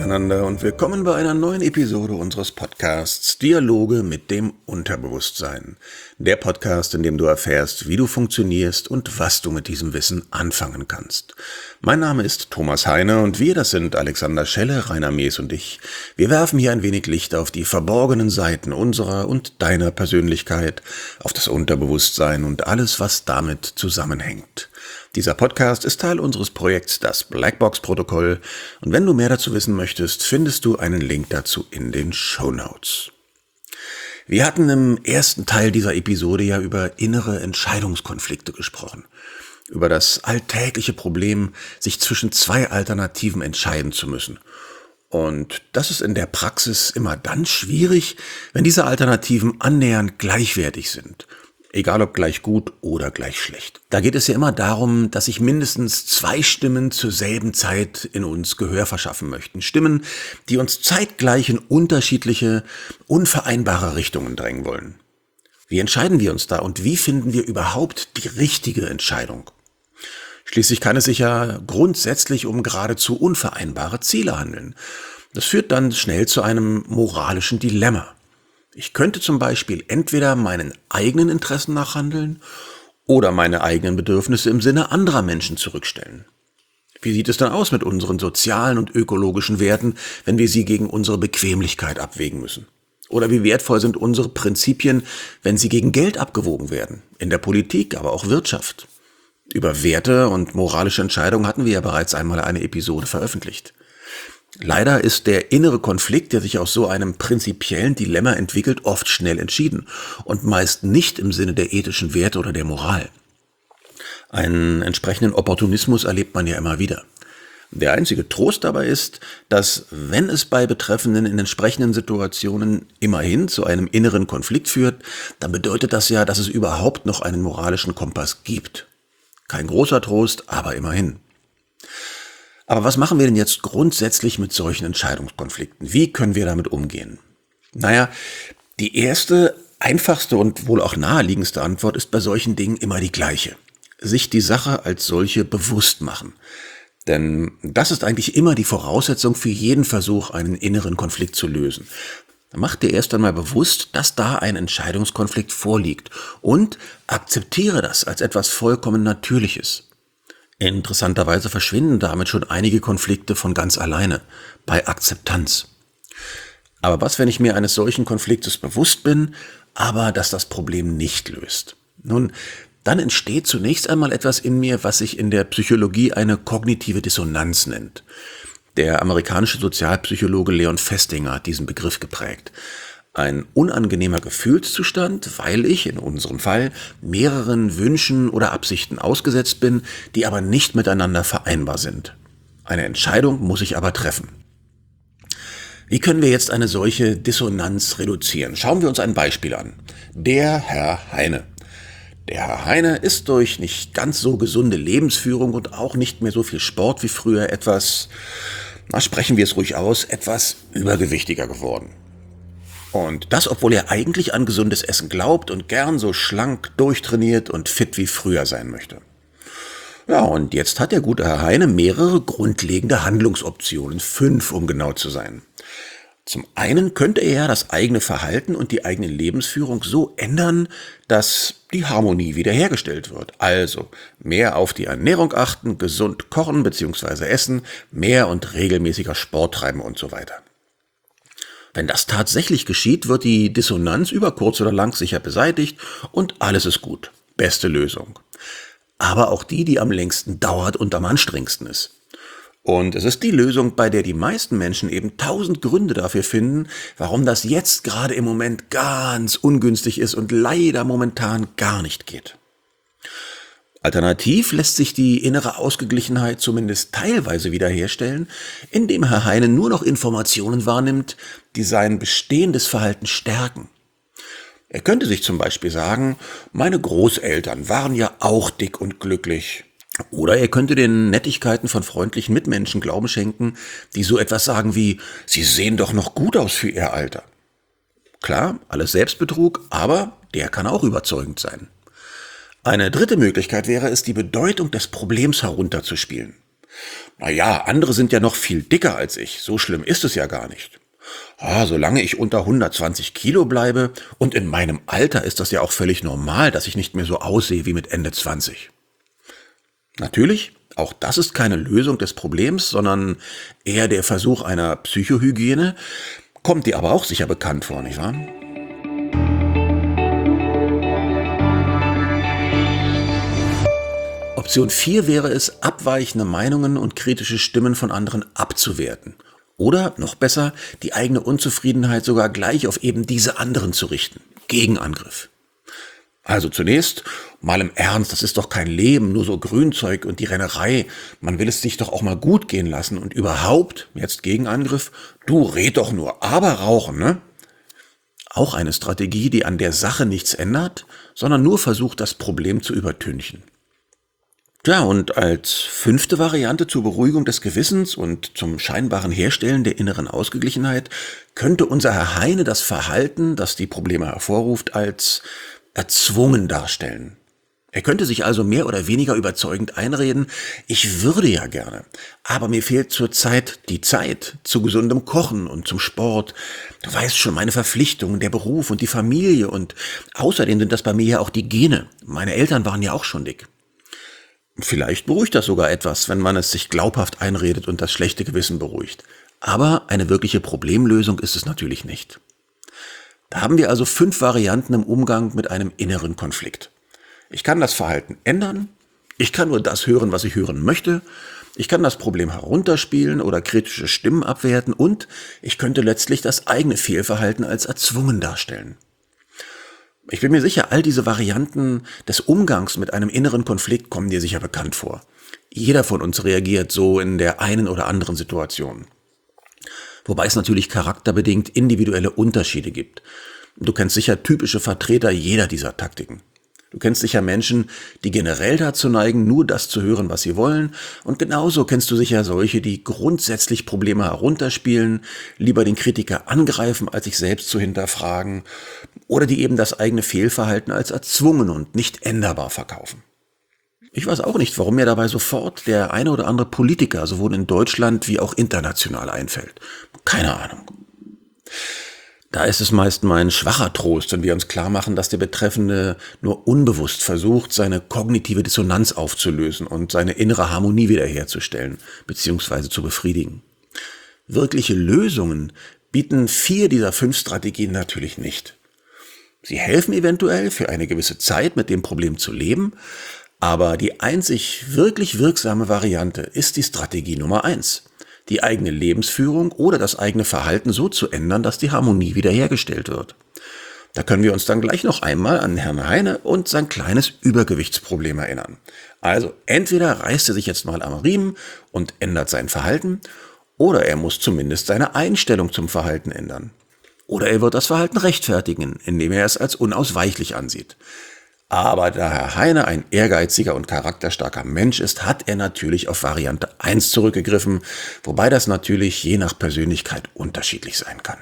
miteinander und willkommen bei einer neuen Episode unseres Podcasts Dialoge mit dem Unterbewusstsein. Der Podcast, in dem du erfährst, wie du funktionierst und was du mit diesem Wissen anfangen kannst. Mein Name ist Thomas Heine und wir, das sind Alexander Schelle, Rainer Mees und ich. Wir werfen hier ein wenig Licht auf die verborgenen Seiten unserer und deiner Persönlichkeit, auf das Unterbewusstsein und alles, was damit zusammenhängt. Dieser Podcast ist Teil unseres Projekts Das Blackbox-Protokoll und wenn du mehr dazu wissen möchtest, findest du einen Link dazu in den Shownotes. Wir hatten im ersten Teil dieser Episode ja über innere Entscheidungskonflikte gesprochen. Über das alltägliche Problem, sich zwischen zwei Alternativen entscheiden zu müssen. Und das ist in der Praxis immer dann schwierig, wenn diese Alternativen annähernd gleichwertig sind. Egal ob gleich gut oder gleich schlecht. Da geht es ja immer darum, dass sich mindestens zwei Stimmen zur selben Zeit in uns Gehör verschaffen möchten. Stimmen, die uns zeitgleich in unterschiedliche, unvereinbare Richtungen drängen wollen. Wie entscheiden wir uns da und wie finden wir überhaupt die richtige Entscheidung? Schließlich kann es sich ja grundsätzlich um geradezu unvereinbare Ziele handeln. Das führt dann schnell zu einem moralischen Dilemma. Ich könnte zum Beispiel entweder meinen eigenen Interessen nachhandeln oder meine eigenen Bedürfnisse im Sinne anderer Menschen zurückstellen. Wie sieht es dann aus mit unseren sozialen und ökologischen Werten, wenn wir sie gegen unsere Bequemlichkeit abwägen müssen? Oder wie wertvoll sind unsere Prinzipien, wenn sie gegen Geld abgewogen werden? In der Politik, aber auch Wirtschaft. Über Werte und moralische Entscheidungen hatten wir ja bereits einmal eine Episode veröffentlicht. Leider ist der innere Konflikt, der sich aus so einem prinzipiellen Dilemma entwickelt, oft schnell entschieden und meist nicht im Sinne der ethischen Werte oder der Moral. Einen entsprechenden Opportunismus erlebt man ja immer wieder. Der einzige Trost dabei ist, dass, wenn es bei Betreffenden in entsprechenden Situationen immerhin zu einem inneren Konflikt führt, dann bedeutet das ja, dass es überhaupt noch einen moralischen Kompass gibt. Kein großer Trost, aber immerhin. Aber was machen wir denn jetzt grundsätzlich mit solchen Entscheidungskonflikten? Wie können wir damit umgehen? Naja, die erste, einfachste und wohl auch naheliegendste Antwort ist bei solchen Dingen immer die gleiche. Sich die Sache als solche bewusst machen. Denn das ist eigentlich immer die Voraussetzung für jeden Versuch, einen inneren Konflikt zu lösen. Mach dir erst einmal bewusst, dass da ein Entscheidungskonflikt vorliegt und akzeptiere das als etwas vollkommen Natürliches. Interessanterweise verschwinden damit schon einige Konflikte von ganz alleine, bei Akzeptanz. Aber was, wenn ich mir eines solchen Konfliktes bewusst bin, aber dass das Problem nicht löst? Nun, dann entsteht zunächst einmal etwas in mir, was sich in der Psychologie eine kognitive Dissonanz nennt. Der amerikanische Sozialpsychologe Leon Festinger hat diesen Begriff geprägt. Ein unangenehmer Gefühlszustand, weil ich, in unserem Fall, mehreren Wünschen oder Absichten ausgesetzt bin, die aber nicht miteinander vereinbar sind. Eine Entscheidung muss ich aber treffen. Wie können wir jetzt eine solche Dissonanz reduzieren? Schauen wir uns ein Beispiel an. Der Herr Heine. Der Herr Heine ist durch nicht ganz so gesunde Lebensführung und auch nicht mehr so viel Sport wie früher sprechen wir es ruhig aus, etwas übergewichtiger geworden. Und das, obwohl er eigentlich an gesundes Essen glaubt und gern so schlank, durchtrainiert und fit wie früher sein möchte. Ja, und jetzt hat der gute Herr Heine mehrere grundlegende Handlungsoptionen, 5 um genau zu sein. Zum einen könnte er das eigene Verhalten und die eigene Lebensführung so ändern, dass die Harmonie wiederhergestellt wird. Also mehr auf die Ernährung achten, gesund kochen bzw. essen, mehr und regelmäßiger Sport treiben und so weiter. Wenn das tatsächlich geschieht, wird die Dissonanz über kurz oder lang sicher beseitigt und alles ist gut. Beste Lösung. Aber auch die am längsten dauert und am anstrengendsten ist. Und es ist die Lösung, bei der die meisten Menschen eben 1000 Gründe dafür finden, warum das jetzt gerade im Moment ganz ungünstig ist und leider momentan gar nicht geht. Alternativ lässt sich die innere Ausgeglichenheit zumindest teilweise wiederherstellen, indem Herr Heine nur noch Informationen wahrnimmt, die sein bestehendes Verhalten stärken. Er könnte sich zum Beispiel sagen, meine Großeltern waren ja auch dick und glücklich. Oder er könnte den Nettigkeiten von freundlichen Mitmenschen Glauben schenken, die so etwas sagen wie, sie sehen doch noch gut aus für ihr Alter. Klar, alles Selbstbetrug, aber der kann auch überzeugend sein. Eine dritte Möglichkeit wäre es, die Bedeutung des Problems herunterzuspielen. Naja, andere sind ja noch viel dicker als ich. So schlimm ist es ja gar nicht. Solange ich unter 120 Kilo bleibe und in meinem Alter ist das ja auch völlig normal, dass ich nicht mehr so aussehe wie mit Ende 20. Natürlich, auch das ist keine Lösung des Problems, sondern eher der Versuch einer Psychohygiene. Kommt dir aber auch sicher bekannt vor, nicht wahr? Option 4 wäre es, abweichende Meinungen und kritische Stimmen von anderen abzuwerten. Oder, noch besser, die eigene Unzufriedenheit sogar gleich auf eben diese anderen zu richten. Gegenangriff. Also zunächst, mal im Ernst, das ist doch kein Leben, nur so Grünzeug und die Rennerei. Man will es sich doch auch mal gut gehen lassen und überhaupt, jetzt Gegenangriff, du red doch nur, aber rauchen, ne? Auch eine Strategie, die an der Sache nichts ändert, sondern nur versucht, das Problem zu übertünchen. Ja, und als 5. Variante zur Beruhigung des Gewissens und zum scheinbaren Herstellen der inneren Ausgeglichenheit könnte unser Herr Heine das Verhalten, das die Probleme hervorruft, als erzwungen darstellen. Er könnte sich also mehr oder weniger überzeugend einreden, ich würde ja gerne, aber mir fehlt zurzeit die Zeit zu gesundem Kochen und zum Sport. Du weißt schon, meine Verpflichtungen, der Beruf und die Familie und außerdem sind das bei mir ja auch die Gene. Meine Eltern waren ja auch schon dick. Vielleicht beruhigt das sogar etwas, wenn man es sich glaubhaft einredet und das schlechte Gewissen beruhigt. Aber eine wirkliche Problemlösung ist es natürlich nicht. Da haben wir also 5 Varianten im Umgang mit einem inneren Konflikt. Ich kann das Verhalten ändern, ich kann nur das hören, was ich hören möchte, ich kann das Problem herunterspielen oder kritische Stimmen abwerten und ich könnte letztlich das eigene Fehlverhalten als erzwungen darstellen. Ich bin mir sicher, all diese Varianten des Umgangs mit einem inneren Konflikt kommen dir sicher bekannt vor. Jeder von uns reagiert so in der einen oder anderen Situation. Wobei es natürlich charakterbedingt individuelle Unterschiede gibt. Du kennst sicher typische Vertreter jeder dieser Taktiken. Du kennst sicher Menschen, die generell dazu neigen, nur das zu hören, was sie wollen. Und genauso kennst du sicher solche, die grundsätzlich Probleme herunterspielen, lieber den Kritiker angreifen, als sich selbst zu hinterfragen. Oder die eben das eigene Fehlverhalten als erzwungen und nicht änderbar verkaufen. Ich weiß auch nicht, warum mir dabei sofort der eine oder andere Politiker sowohl in Deutschland wie auch international einfällt. Keine Ahnung. Da ist es meist mein schwacher Trost, wenn wir uns klar machen, dass der Betreffende nur unbewusst versucht, seine kognitive Dissonanz aufzulösen und seine innere Harmonie wiederherzustellen bzw. zu befriedigen. Wirkliche Lösungen bieten 4 dieser 5 Strategien natürlich nicht. Sie helfen eventuell für eine gewisse Zeit mit dem Problem zu leben, aber die einzig wirklich wirksame Variante ist die Strategie Nummer 1. Die eigene Lebensführung oder das eigene Verhalten so zu ändern, dass die Harmonie wiederhergestellt wird. Da können wir uns dann gleich noch einmal an Herrn Heine und sein kleines Übergewichtsproblem erinnern. Also entweder reißt er sich jetzt mal am Riemen und ändert sein Verhalten, oder er muss zumindest seine Einstellung zum Verhalten ändern. Oder er wird das Verhalten rechtfertigen, indem er es als unausweichlich ansieht. Aber da Herr Heine ein ehrgeiziger und charakterstarker Mensch ist, hat er natürlich auf Variante 1 zurückgegriffen, wobei das natürlich je nach Persönlichkeit unterschiedlich sein kann.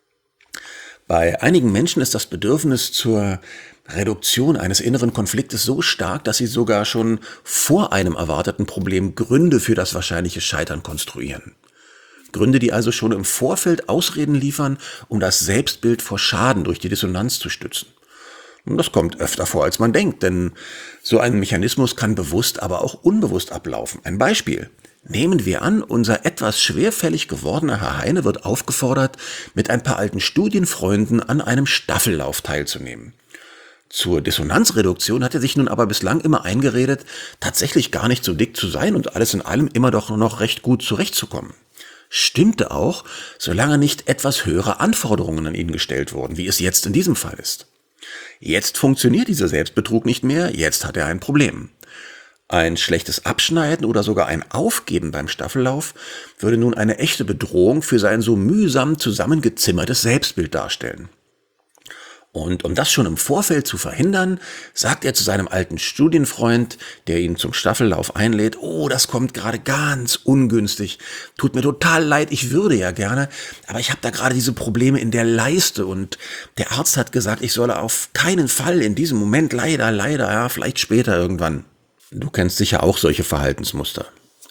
Bei einigen Menschen ist das Bedürfnis zur Reduktion eines inneren Konfliktes so stark, dass sie sogar schon vor einem erwarteten Problem Gründe für das wahrscheinliche Scheitern konstruieren. Gründe, die also schon im Vorfeld Ausreden liefern, um das Selbstbild vor Schaden durch die Dissonanz zu stützen. Und das kommt öfter vor, als man denkt, denn so ein Mechanismus kann bewusst, aber auch unbewusst ablaufen. Ein Beispiel. Nehmen wir an, unser etwas schwerfällig gewordener Herr Heine wird aufgefordert, mit ein paar alten Studienfreunden an einem Staffellauf teilzunehmen. Zur Dissonanzreduktion hat er sich nun aber bislang immer eingeredet, tatsächlich gar nicht so dick zu sein und alles in allem immer doch noch recht gut zurechtzukommen. Stimmte auch, solange nicht etwas höhere Anforderungen an ihn gestellt wurden, wie es jetzt in diesem Fall ist. Jetzt funktioniert dieser Selbstbetrug nicht mehr, jetzt hat er ein Problem. Ein schlechtes Abschneiden oder sogar ein Aufgeben beim Staffellauf würde nun eine echte Bedrohung für sein so mühsam zusammengezimmertes Selbstbild darstellen. Und um das schon im Vorfeld zu verhindern, sagt er zu seinem alten Studienfreund, der ihn zum Staffellauf einlädt, oh, das kommt gerade ganz ungünstig, tut mir total leid, ich würde ja gerne, aber ich habe da gerade diese Probleme in der Leiste und der Arzt hat gesagt, ich solle auf keinen Fall in diesem Moment, leider, ja, vielleicht später irgendwann. Du kennst sicher auch solche Verhaltensmuster.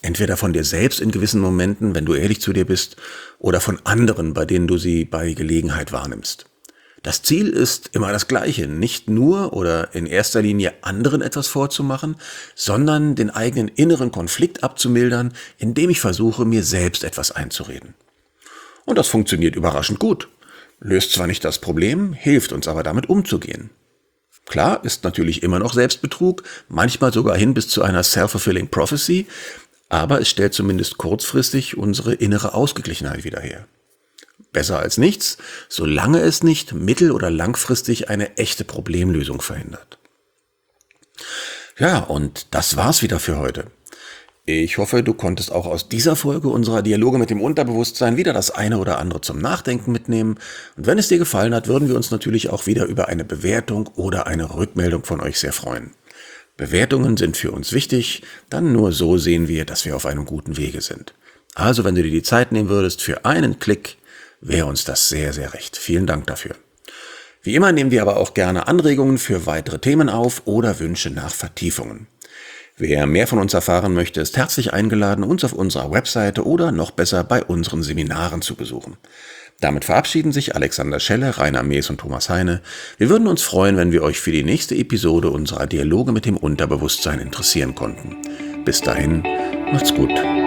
Entweder von dir selbst in gewissen Momenten, wenn du ehrlich zu dir bist, oder von anderen, bei denen du sie bei Gelegenheit wahrnimmst. Das Ziel ist immer das gleiche, nicht nur oder in erster Linie anderen etwas vorzumachen, sondern den eigenen inneren Konflikt abzumildern, indem ich versuche, mir selbst etwas einzureden. Und das funktioniert überraschend gut. Löst zwar nicht das Problem, hilft uns aber damit umzugehen. Klar, ist natürlich immer noch Selbstbetrug, manchmal sogar hin bis zu einer self-fulfilling prophecy, aber es stellt zumindest kurzfristig unsere innere Ausgeglichenheit wieder her. Besser als nichts, solange es nicht mittel- oder langfristig eine echte Problemlösung verhindert. Ja, und das war's wieder für heute. Ich hoffe, du konntest auch aus dieser Folge unserer Dialoge mit dem Unterbewusstsein wieder das eine oder andere zum Nachdenken mitnehmen. Und wenn es dir gefallen hat, würden wir uns natürlich auch wieder über eine Bewertung oder eine Rückmeldung von euch sehr freuen. Bewertungen sind für uns wichtig, dann nur so sehen wir, dass wir auf einem guten Wege sind. Also wenn du dir die Zeit nehmen würdest für einen Klick, wäre uns das sehr, sehr recht. Vielen Dank dafür. Wie immer nehmen wir aber auch gerne Anregungen für weitere Themen auf oder Wünsche nach Vertiefungen. Wer mehr von uns erfahren möchte, ist herzlich eingeladen, uns auf unserer Webseite oder noch besser bei unseren Seminaren zu besuchen. Damit verabschieden sich Alexander Schelle, Rainer Mees und Thomas Heine. Wir würden uns freuen, wenn wir euch für die nächste Episode unserer Dialoge mit dem Unterbewusstsein interessieren konnten. Bis dahin, macht's gut.